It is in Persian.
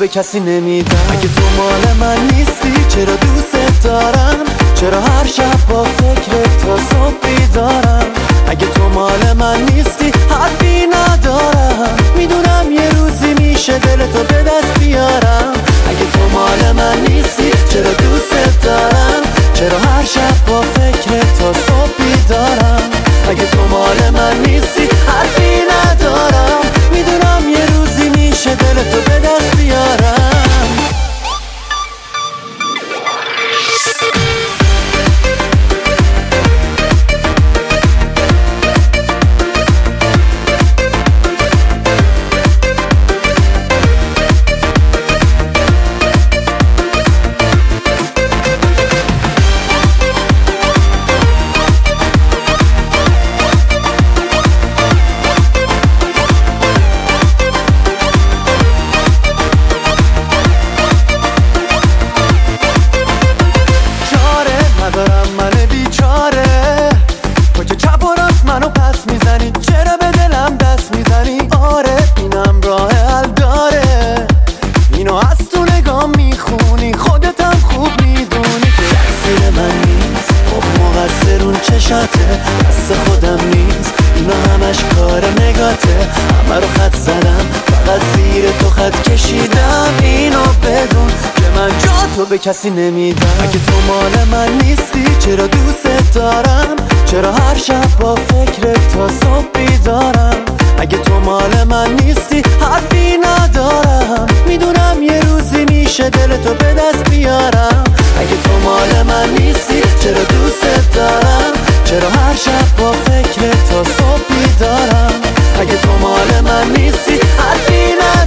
به کسی نمیدم. اگه تو مال من نیستی چرا دوست دارم؟ چرا هر شب با فکرت تا صبح بیدارم؟ اگه تو مال من نیستی حرفی ندارم. میدونم یه روزی میشه دلتو به دست بیارم. اگه تو مال من نیستی چرا دوست دارم؟ چرا هر شب با فکرت تا صبح بیدارم؟ اگه تو مال من نیستی حرفی ندارم. میدونم یه روزی میشه دلتو به دست بیارم. منو پس میزنی چرا به دلم دست میزنی؟ آره اینم راه حل داره. اینو از تو نگاه میخونی خودتم خوب میدونی که تقصیر من نیست. خب مقصر اون چشاته دست خودم نیست. اینا همش کار نگاته. همه رو خط زدم فقط زیر تو خط کشیدم. اینو بدون که من جا تو به کسی نمیدم. اگه تو مال من نیستی چرا دوست دارم؟ چرا هر شب با فکرت تا صبح بیدارم؟ اگه تو مال من نیستی حرفی ندارم. میدونم یه روزی میشه دلتو به دست بیارم. اگه تو مال من نیستی چرا دوست دارم؟ چرا هر شب با فکرت تا صبح بیدارم؟ اگه تو مال من نیستی حرفی ندارم.